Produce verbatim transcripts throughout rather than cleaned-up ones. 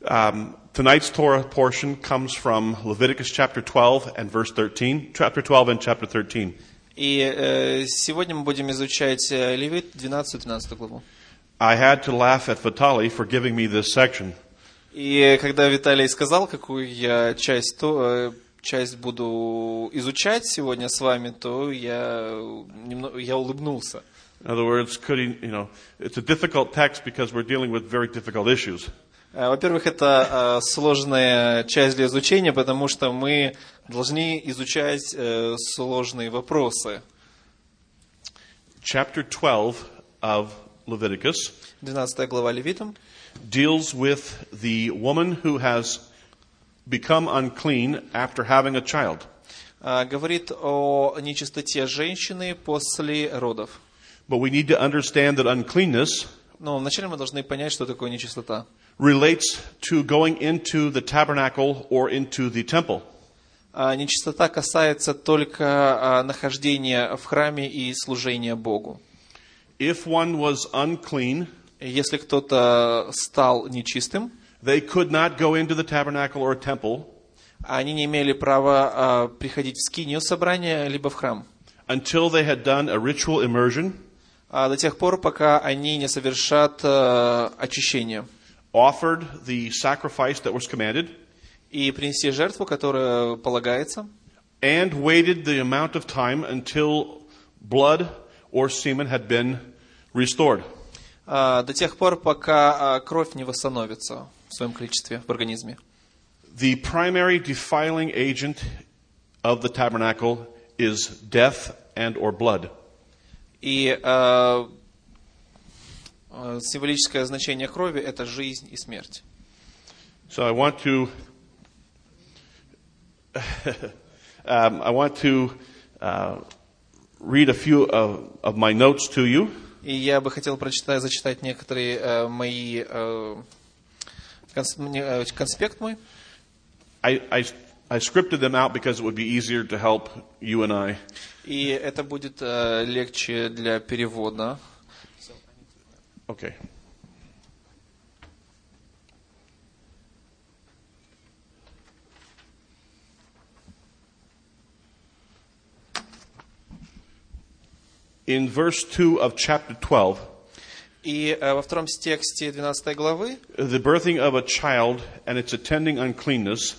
Um, tonight's Torah portion comes from Leviticus chapter twelve and verse thirteen, chapter twelve and chapter thirteen. И э, сегодня мы будем изучать Левит двенадцатую-тринадцатую главу. I had to laugh at Vitali for giving me this section. И когда Виталий сказал, какую я часть, то, часть буду изучать сегодня с вами, то я, немного, я улыбнулся. In other words, could he, you know, it's a difficult text because we're dealing with very difficult issues. Во-первых, это сложная часть для изучения, потому что мы должны изучать сложные вопросы. Chapter twelve of Leviticus двенадцатая глава Левитам deals with the woman who has become unclean after having a child. Говорит о нечистоте женщины после родов. But we need to understand that uncleanness Но вначале мы должны понять, что такое нечистота. Relates to going into the tabernacle or into the temple. Нечистота касается только нахождения в храме и служения Богу. If one was unclean, если кто-то стал нечистым, they could not go into the tabernacle or temple. Они не имели права приходить в скинию собрания либо в храм. Until they had done a ritual immersion. До тех пор, пока они не совершат очищение. Offered the sacrifice that was commanded. И принести жертву, которая полагается. And waited the amount of time until blood or semen had been restored. До тех пор, пока кровь не восстановится в своем количестве в организме. The primary defiling agent of the tabernacle is death and or blood. И э, символическое значение крови – это жизнь и смерть. So I want to, um, I want to uh, read a few of, of my notes to you. И я бы хотел прочитать, зачитать некоторые э, мои э, конспект мой. I, I I scripted them out because it would be easier to help you and I. И это будет э, легче для перевода. Okay. In verse two of chapter twelve, и э, во втором тексте двенадцатой главы, the birthing of a child and its attending uncleanness,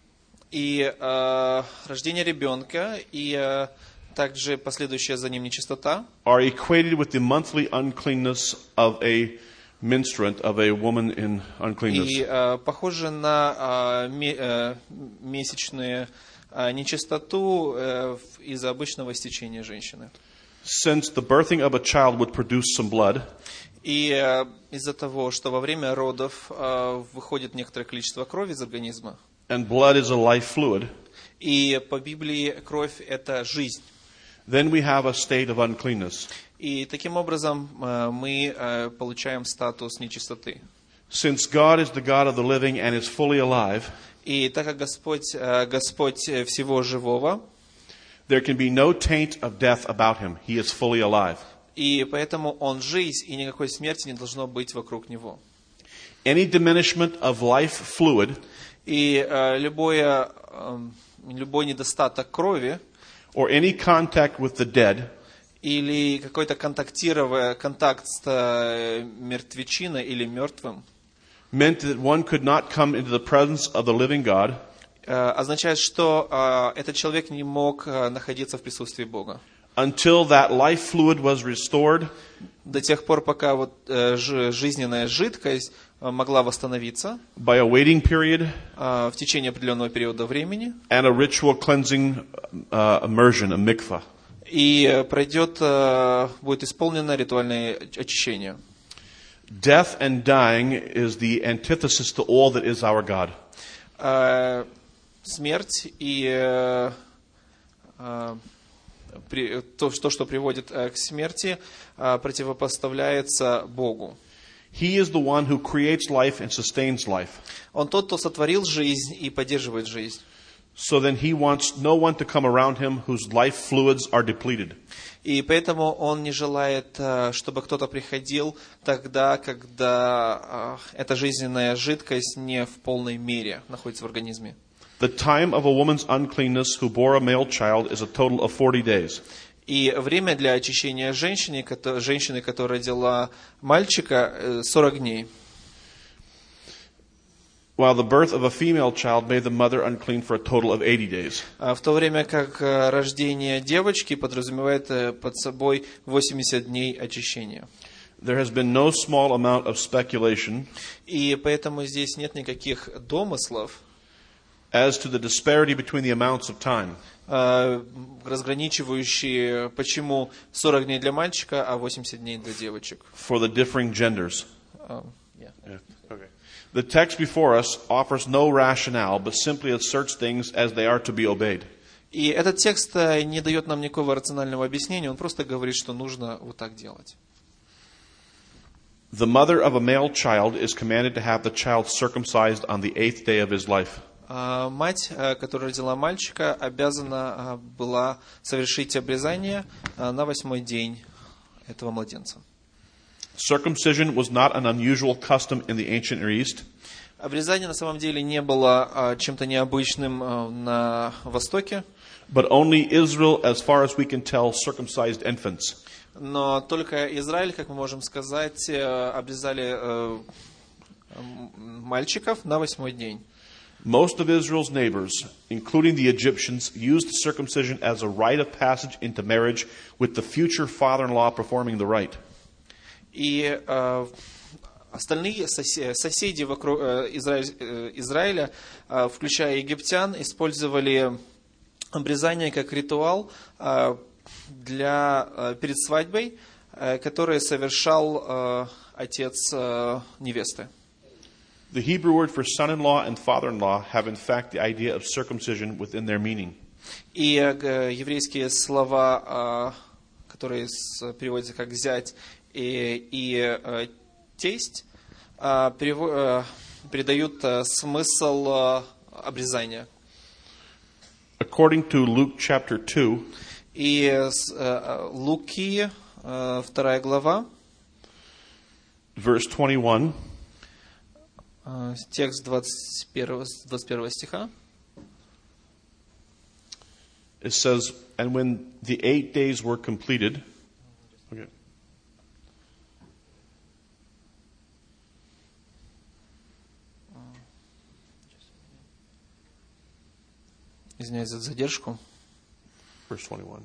и э, рождение ребенка, и э, также последующая за ним нечистота, are equated with the monthly uncleanness of a menstruant, of a woman in uncleanness. И э, похоже на э, ме, э, месячную э, нечистоту э, из-за обычного истечения женщины. Since the birthing of a child would produce some blood, и э, из-за того, что во время родов э, выходит некоторое количество крови из организма, and blood is a life fluid, и по Библии кровь – это жизнь. Then we have a state of uncleanness. И таким образом мы получаем статус нечистоты. Since God is the God of the living and is fully alive, и так как Господь, Господь всего живого, there can be no taint of death about him. He is fully alive. И поэтому Он жизнь, и никакой смерти не должно быть вокруг Него. Any diminishment of life fluid, и любое, любой недостаток крови, or any contact with the dead, или какой-то контактирование, контакт с мертвечиной или мертвым, meant that one could not come into the presence of the living God, означает, что этот человек не мог находиться в присутствии Бога. Until that life fluid was restored, до тех пор, пока вот жизненная жидкость могла восстановиться by a waiting period, в течение определенного периода времени, and a ritual cleansing uh, immersion, a mikvah. И пройдет, будет исполнено ритуальное очищение. Death and dying is the antithesis to all that is our God. Смерть и то, что приводит к смерти, противопоставляется Богу. He is the one who creates life and sustains life. Он тот, кто сотворил жизнь и поддерживает жизнь. So then he wants no one to come around him whose life fluids are depleted. И поэтому он не желает, э, чтобы кто-то приходил тогда, когда э, эта жизненная жидкость не в полной мере находится в организме. The time of a woman's uncleanness who bore a male child is a total of forty days. И время для очищения женщины, кото- женщины, которая родила мальчика, э, сорок дней. While the birth of a female child made the mother unclean for a total of eighty days. А в то время как э, рождение девочки подразумевает э, под собой восемьдесят дней очищения. There has been no small amount of speculation И поэтому здесь нет никаких домыслов, as to the disparity between the amounts of time. э, разграничивающие, почему сорок дней для мальчика, а восемьдесят дней для девочек. For the differing genders. А, yeah. Yeah. Okay. The text before us offers no rationale, but simply asserts things as they are to be obeyed. И этот текст э, не дает нам никакого рационального объяснения, он просто говорит, что нужно вот так делать. The mother of a male child is commanded to have the child circumcised on the eighth day of his life. А мать, э, которая родила мальчика, обязана э, была совершить обрезание э, на восьмой день этого младенца. Circumcision was not an unusual custom in the ancient Near East. Обрезание на самом деле не было э, чем-то необычным э, на Востоке, But only Israel, as far as we can tell, circumcised infants. но только Израиль, как мы можем сказать, э, обрезали э, м- мальчиков на восьмой день. Most of Israel's neighbors, including the Egyptians, used circumcision as a rite of passage into marriage, with the future father-in-law performing the rite. И э, остальные сосе- соседи вокруг э, Израиль- э, Израиля, э, включая египтян, использовали обрезание как ритуал э, для, э, перед свадьбой, э, который совершал э, отец э, невесты. The Hebrew word for son-in-law and father-in-law have in fact the idea of circumcision within their meaning. И э, еврейские слова, э, которые с- переводятся как «зять» и, и э, «тесть», э, перево- э, передают э, смысл э, обрезания. According to Luke chapter two, И с, э, Луки, э, вторая глава, verse twenty-one, э, текст двадцать первого, двадцать первого стиха. it says, "And when the eight days were completed," okay, Извиняюсь за задержку. verse twenty-one.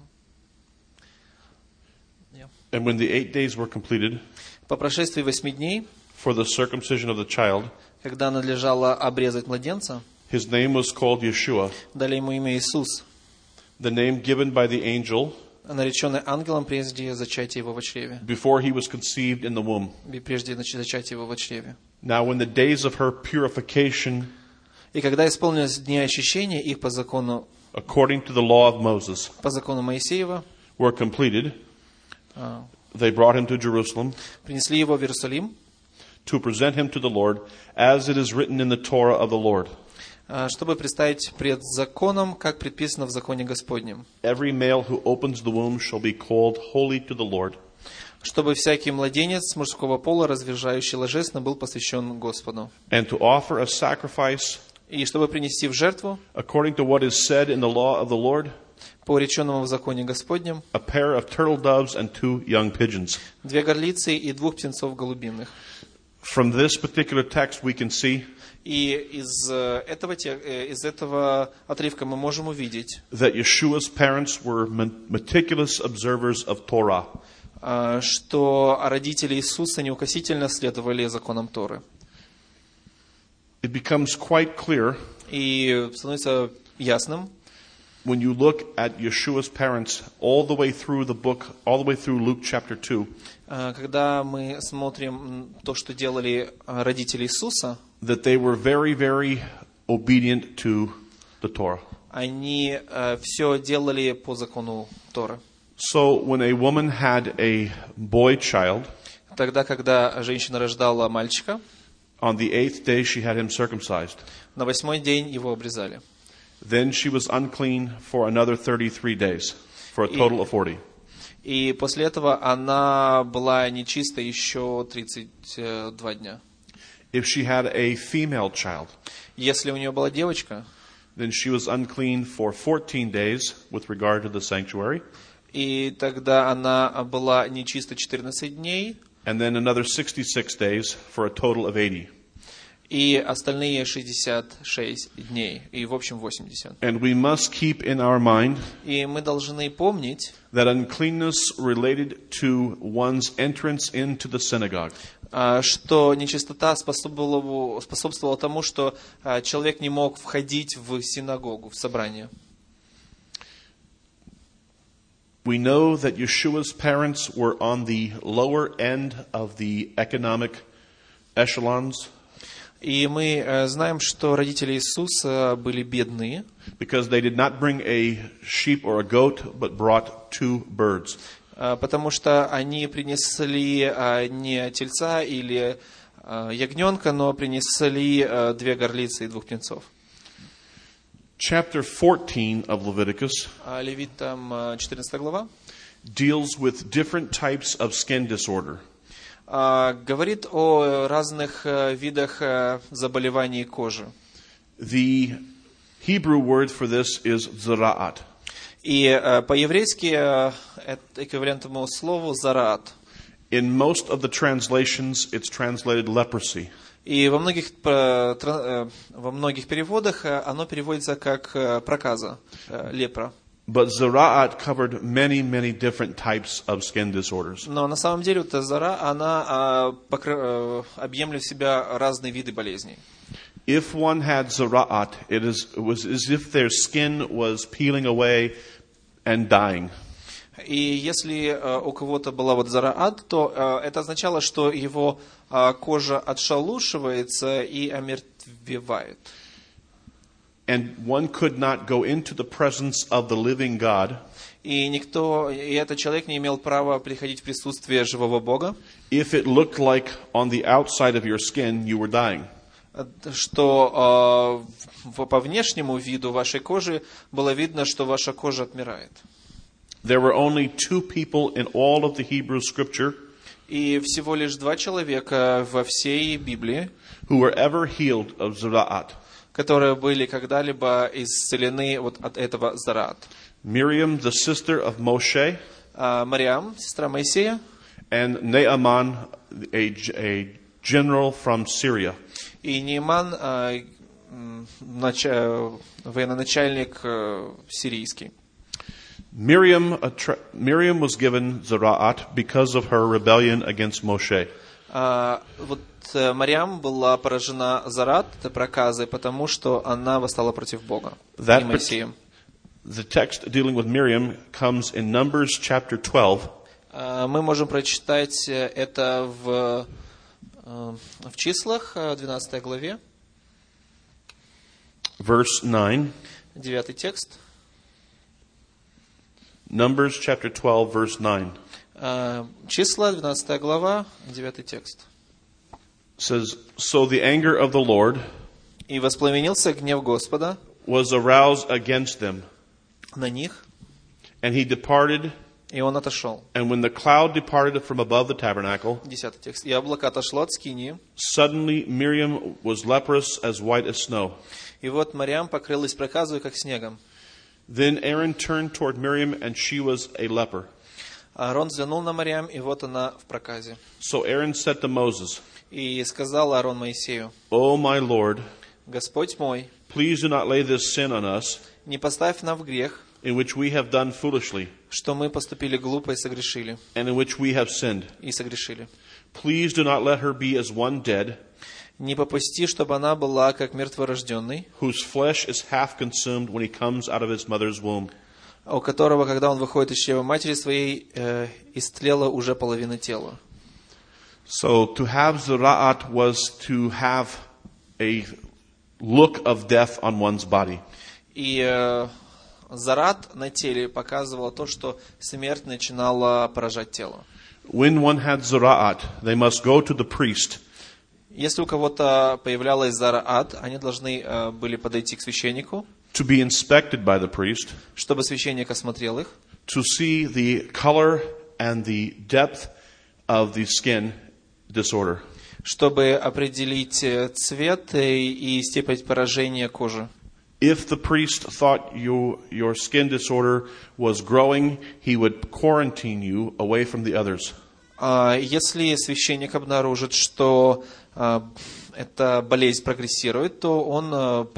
Yeah. And when the eight days were completed По прошествии восьми дней, for the circumcision of the child, когда надлежало обрезать младенца, his name was called Yeshua, дали ему имя Иисус, the name given by the angel нареченный ангелом прежде зачатия его во чреве. before he was conceived in the womb. И прежде нач- зачатия его во чреве. Now when the days of her purification, И когда исполнились дни очищения их по закону, according to the law of Moses, по закону Моисеева, were completed, а, they brought him to Jerusalem принесли его в Иерусалим, to present him to the Lord, as it is written in the Torah of the Lord. а, чтобы представить пред законом, как предписано в законе Господнем. Every male who opens the womb shall be called holy to the Lord, Чтобы всякий младенец мужского пола, разверзающий ложественно, был посвящен Господу. and to offer a sacrifice И чтобы принести в жертву, according to what is said in the law of the Lord, по реченному в законе Господнем, a pair of turtle doves and two young pigeons. две горлицы и двух птенцов голубиных. From this particular text we can see И из э, этого, те- э, из этого отрывка мы можем увидеть, that Yeshua's parents were meticulous observers of Torah. э, что родители Иисуса неукосительно следовали законам Торы. It becomes quite clear И становится ясным, when you look at Yeshua's parents all the way through the book, all the way through Luke chapter two, э, когда мы смотрим м, то, что делали э, родители Иисуса, that they were very, very obedient to the Torah. они все делали по закону Торы. So when a woman had a boy child, Тогда, когда женщина рождала мальчика, on the eighth day she had him circumcised. на восьмой день его обрезали. Then she was unclean for another thirty-three days, for a total of forty. И после этого она была нечиста еще тридцать два дня. If she had a female child, Если у нее была девочка, then she was unclean for fourteen days with regard to the sanctuary, и тогда она была нечиста четырнадцать дней, and then another sixty-six days for a total of eighty. и остальные шестьдесят шесть дней, и в общем восемьдесят. And we must keep in our mind И мы должны помнить, that uncleanness related to one's entrance into the synagogue. а, что нечистота способствовала, способствовала тому, что а, человек не мог входить в синагогу, в собрание. We know that Yeshua's parents were on the lower end of the economic echelons И мы э, знаем, что родители Иисуса были бедные, because they did not bring a sheep or a goat, but brought two birds. э, потому что они принесли э, не тельца или э, ягненка, но принесли э, две горлицы и двух птенцов. Chapter fourteen of Leviticus А Левитам э, четырнадцатая глава deals with different types of skin disorder. э, говорит о разных э, видах э, заболеваний кожи. The Hebrew word for this is zaraat. И э, по-еврейски э, это эквивалент этому слову «зараат». In most of the translations, it's translated leprosy. И во многих, э, тра- э, во многих переводах э, оно переводится как э, проказа, э, лепра. But zaraat covered many, many different types of skin disorders. Но на самом деле вот эта зара, она э, покры- э, объемлет в себя разные виды болезней. If one had zaraat, it, is, it was as if their skin was peeling away and dying. И если э, у кого-то была вот зараат, то э, это означало, что его э, кожа отшелушивается и омертвевает. And one could not go into the presence of the living God И никто, и этот человек не имел права приходить в присутствие живого Бога, if it looked like on the outside of your skin you were dying. что э, в- по внешнему виду вашей кожи было видно, что ваша кожа отмирает. There were only two people in all of the Hebrew scripture И всего лишь два человека во всей Библии, who were ever healed of zaraat. которые были когда-либо исцелены вот от этого зараат. Miriam, the sister of Moshe, А, Мариам, сестра Моисея, and Naaman, a, a general from Syria. и Нейман, а, м, нача- военачальник э, сирийский. Miriam, attra- Miriam was given zaraat because of her rebellion against Moshe. А, вот э, Мариам была поражена зараат, это проказой, потому что она восстала против Бога That и Моисея. The text dealing with Miriam comes in Numbers chapter twelve, А, мы можем прочитать э, это в, э, в числах, э, двенадцатой главе, verse nine. девятый текст. Numbers chapter twelve, verse nine А, числа, двенадцатая глава, девятый текст. says, So the anger of the Lord «И воспламенился гнев Господа was aroused against them, на них, and he departed. и он отошел». And when the cloud departed from above the tabernacle, Десятый текст. «И облако отошло от скинии, suddenly Miriam was leprous as white as snow. и вот Мариам покрылась проказой, как снегом. Then Aaron turned toward Miriam, and she was a leper. Аарон взглянул на Мариам, и вот она в проказе. So Aaron said to Moses, И сказал Аарон Моисею: O my Lord, Господь мой, please do not lay this sin on us, не поставь нам в грех, in which we have done foolishly, что мы поступили глупо и согрешили, and in which we have sinned. и согрешили. Please do not let her be as one dead, Не попусти, чтобы она была как мертворожденный, whose flesh is half consumed when he comes out of his mother's womb. у которого, когда он выходит из чрева матери своей, э, истлела уже половина тела». So to have zaraat was to have a look of death on one's body. И э, зарат на теле показывало то, что смерть начинала поражать тело. When one had zaraat, they must go to the priest, Если у кого-то появлялась зараат, они должны э, были подойти к священнику, to be inspected by the priest, чтобы священник осмотрел их, to see the color and the depth of the skin disorder. чтобы определить цвет и степень поражения кожи. If the priest thought you, your skin disorder was growing, he would quarantine you away from the others. Если священник обнаружит, что эта болезнь прогрессирует, то он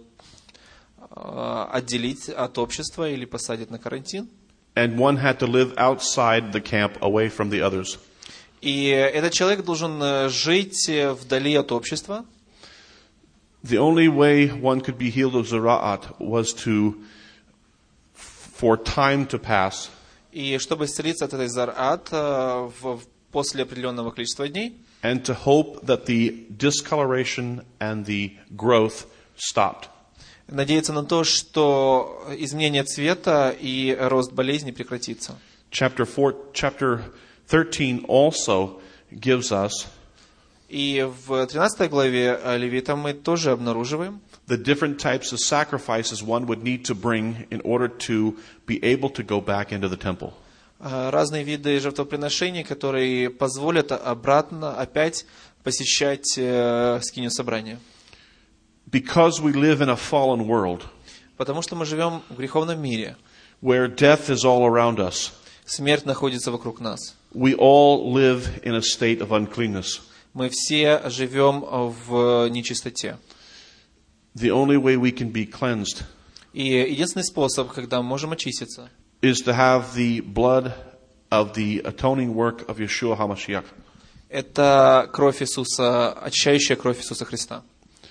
отделит от общества или посадит на карантин. And one had to live outside the camp away from the others. И этот человек должен жить вдали от общества. The only way one could be healed of Zara'at was to, for time to pass. И чтобы исцелиться от этой Зар'ат после определенного количества дней. And to hope that the discoloration and the growth stopped. Надеяться на то, что изменение цвета и рост болезни прекратится. Chapter four, chapter thirteen also gives us И в тринадцатой главе Левитам мы тоже обнаруживаем the different types of sacrifices one would need to bring in order to be able to go back into the temple. разные виды жертвоприношений, которые позволят обратно опять посещать скинию собрания. Because we live in a fallen world, Потому что мы живем в греховном мире, where death is all around us, смерть находится вокруг нас. we all live in a state of uncleanness. Мы все живем в нечистоте. The only way we can be cleansed И единственный способ, когда мы можем очиститься, is to have the blood of the atoning work of Yeshua HaMashiach. это кровь Иисуса, очищающая кровь Иисуса Христа.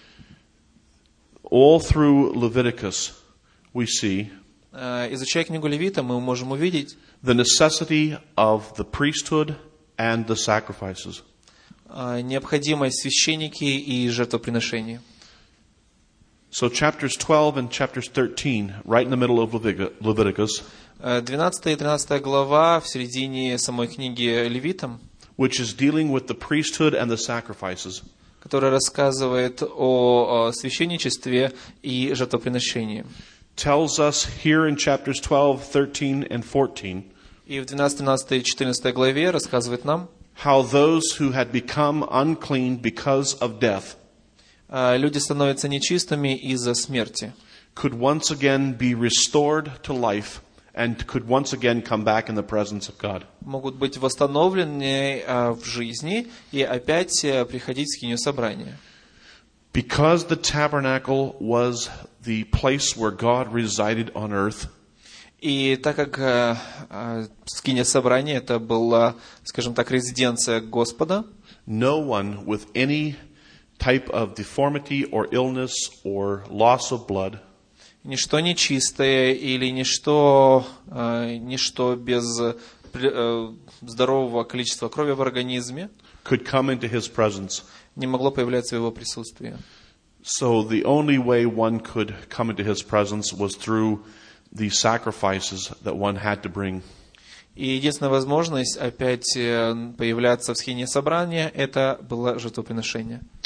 All through Leviticus, we see Изучая книгу Левита, мы можем увидеть the necessity of the priesthood and the sacrifices. необходимость священники и жертвоприношений. So chapters twelve and chapters thirteen, right in the middle of Leviticus, двенадцатая и тринадцатая глава в середине самой книги Левитам, which is dealing with the priesthood and the sacrifices, которая рассказывает о священничестве и жертвоприношении. tells us here in chapters twelve, thirteen, and fourteen И в двенадцатой, тринадцатой и четырнадцатой главе рассказывает нам, how those who had become unclean because of death люди становятся нечистыми из-за смерти. could once again be restored to life and could once again come back in the presence of God. Могут быть восстановлены в жизни и опять приходить в скинию собрания. Because the tabernacle was the place where God resided on earth, И так как скиния собрания это была, скажем так, резиденция Господа, no one with any type of deformity or illness or loss of blood ничто нечистое или ничто, ничто без здорового количества крови в организме could come into his presence. не могло появляться в его присутствии. So the only way one could come into his presence was through the sacrifices that one had to bring. И единственная возможность опять появляться в скинии собрания это было жертвоприношение.